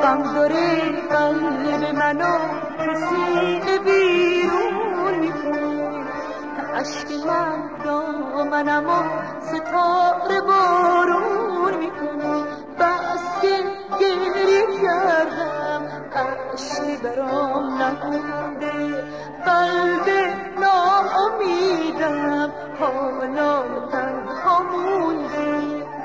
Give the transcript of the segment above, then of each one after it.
غم داره قلب منو تو سینه بیرون میکنه، عشق من دامنمو ستاره بارون میکنه. بس که گریه کردم عشقی برام نمونده، قلب ناامیدم حالا تنها مونده.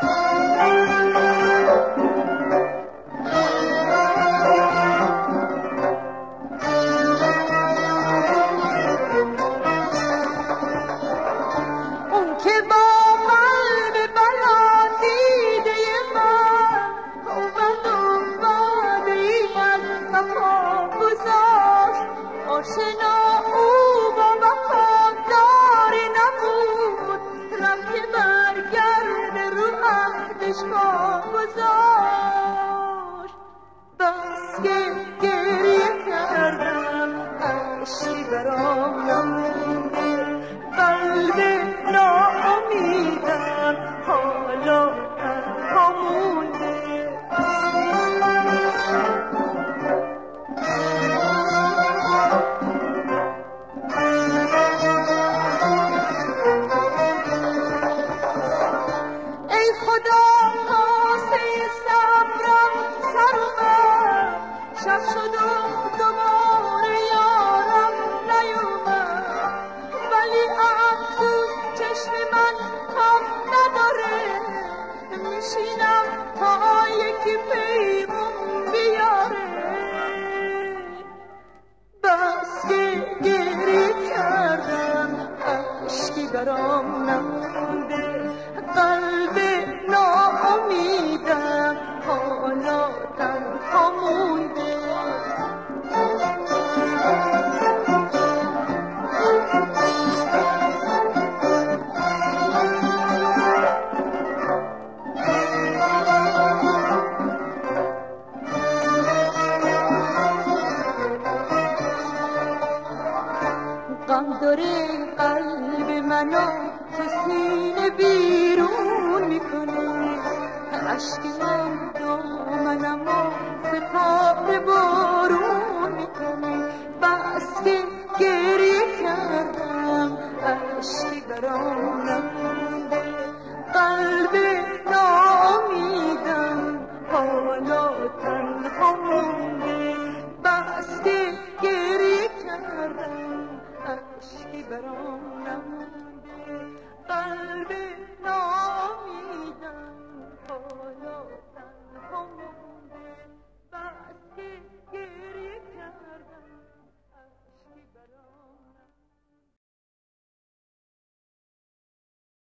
اون که با قلب بلا دیده من اومد و وعده ای از وفا گذاشت، آشنا او با وفاداری نبود، رفت که برگرده رو عهدش پا گذاشت. بس که گریه کردم عشقی برام نمونده، قلب ناامیدم حالا تنها مونده. ای خدا کاسه صبرم سر اومد، شب شد و دوباره یارم نیومد، ولی افسوس چشم من خواب نداره، میشینم تا یکی پیغام بیاره. بس که گریه کردم عشقی برام نمونده، قلب ناامیدم حالا تنها مونده. غم داره قلب منو تو سینه بیرون میکنه، عشق من دامنمو ستاره بارون میکنه. بس که گریه کردم عشقی برام نمونده، قلب ناامیدم حالا تنها مونده. بس که گریه کردم عشقی برام